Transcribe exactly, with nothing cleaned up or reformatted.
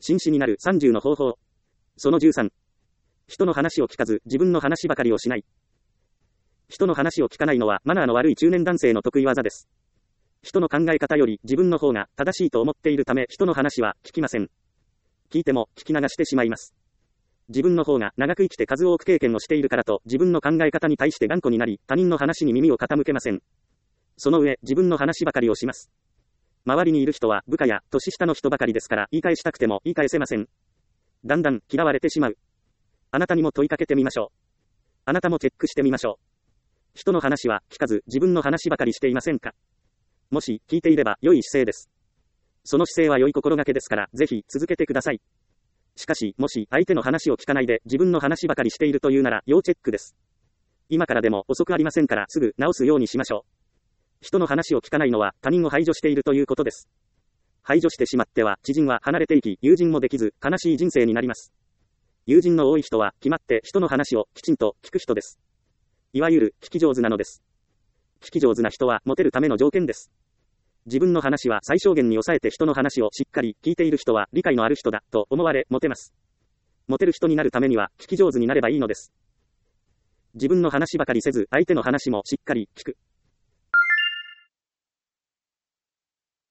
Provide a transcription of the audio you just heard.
紳士になるさんじゅうの方法。そのじゅうさん。人の話を聞かず、自分の話ばかりをしない。人の話を聞かないのは、マナーの悪い中年男性の得意技です。人の考え方より自分の方が正しいと思っているため、人の話は聞きません。聞いても聞き流してしまいます。自分の方が長く生きて数多く経験をしているからと、自分の考え方に対して頑固になり、他人の話に耳を傾けません。その上、自分の話ばかりをします。周りにいる人は部下や年下の人ばかりですから、言い返したくても言い返せません。だんだん嫌われてしまう。あなたにも問いかけてみましょう。あなたもチェックしてみましょう。人の話は聞かず、自分の話ばかりしていませんか？もし聞いていれば良い姿勢です。その姿勢は良い心がけですから、ぜひ続けてください。しかし、もし相手の話を聞かないで自分の話ばかりしているというなら要チェックです。今からでも遅くありませんから、すぐ直すようにしましょう。人の話を聞かないのは他人を排除しているということです。排除してしまっては知人は離れていき、友人もできず悲しい人生になります。友人の多い人は決まって人の話をきちんと聞く人です。いわゆる聞き上手なのです。聞き上手な人はモテるための条件です。自分の話は最小限に抑えて人の話をしっかり聞いている人は理解のある人だと思われモテます。モテる人になるためには聞き上手になればいいのです。自分の話ばかりせず相手の話もしっかり聞く。